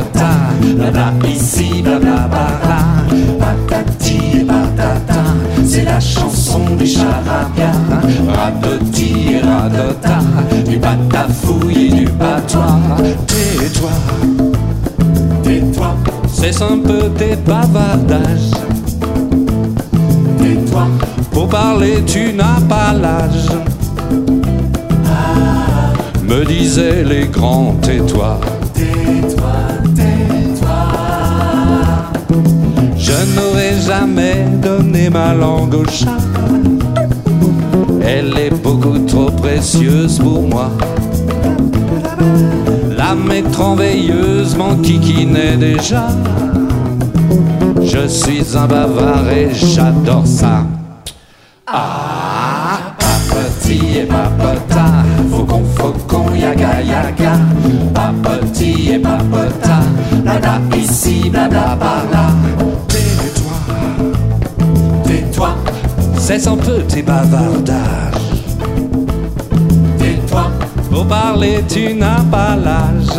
papota, blabla ici, blabla bala, patati et patata, c'est la chanson du charabia, radoti et radota, du batafouille et du patois. Tais-toi, tais-toi, cesse un peu tes bavardages. Tais-toi, pour parler tu n'as pas l'âge. Me disaient les grands, tais-toi. Tais-toi, tais-toi. Je n'aurais jamais donné ma langue au chat. Elle est beaucoup trop précieuse pour moi. La maître veilleuse m'enquiquinait déjà. Je suis un bavard et j'adore ça. Ah, papoti et papota, faucon, yaga, yaga. Papoti et papota, blabla ici, blabla bala. Tais-toi, tais-toi, cesse un peu tes bavardages. Tais-toi, pour parler tu n'as pas l'âge.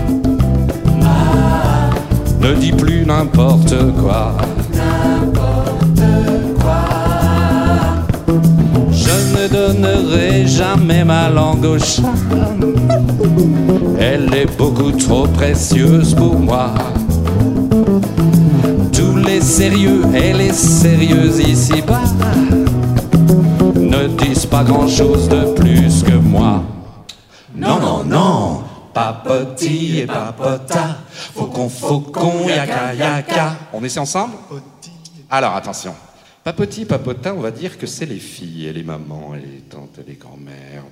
Ne dis plus n'importe quoi. N'importe quoi. Je ne donnerai jamais ma langue au chat. Elle est beaucoup trop précieuse pour moi. Tous les sérieux et les sérieuses ici-bas ne disent pas grand-chose de plus que moi. Non, non, non, papoti et papota, faucon, yaka, yaka. On essaie ensemble? Alors, attention. Papoti, papota, on va dire que c'est les filles et les mamans et les tantes et les grand-mères.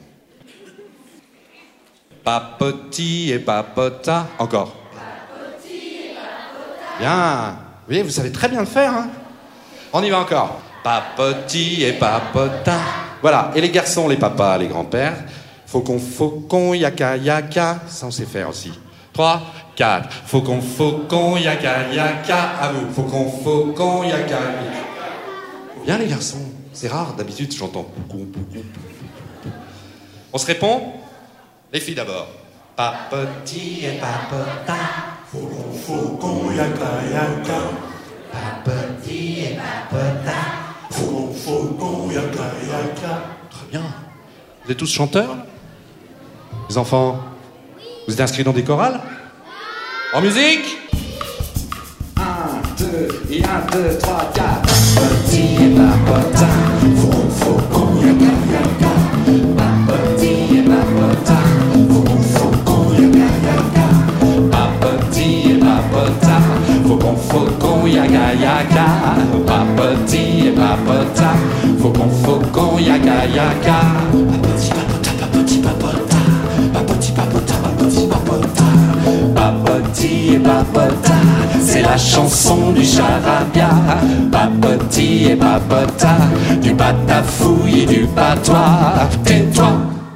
Papoti et papota. Encore. Papoti et papota. Bien. Vous voyez, vous savez très bien le faire, hein? On y va encore. Papoti et papota. Voilà. Et les garçons, les papas, les grands-pères. Faucon, yaka, yaka. Ça, on sait faire aussi. 3, 4. Faucon, yaka, yaka. À vous. Faucon, yaka, yaka. Bien, les garçons. C'est rare. D'habitude, j'entends poucon. On se répond? Les filles d'abord. Papoti et papota. Faucon, yaka, yaka. Papoti et papota. Faucon, yaka, yaka. Très bien. Vous êtes tous chanteurs? Les enfants, vous êtes inscrits dans des chorales? En musique? 1, 2, et 1, 2, 3, 4. Papoti et papota. Faucon, yaka, yaka. Papoti et papota. Faucon, yaka, yaka. Papoti et papota. Faucon, yaka, yaka. Papoti et papota. Faucon, yaka, yaka. Papoti, papota. Papoti, papota, papoti, papota. Papoti et papota, c'est la chanson du charabia. Papoti et papota, du batafouille et du patois. Tais-toi.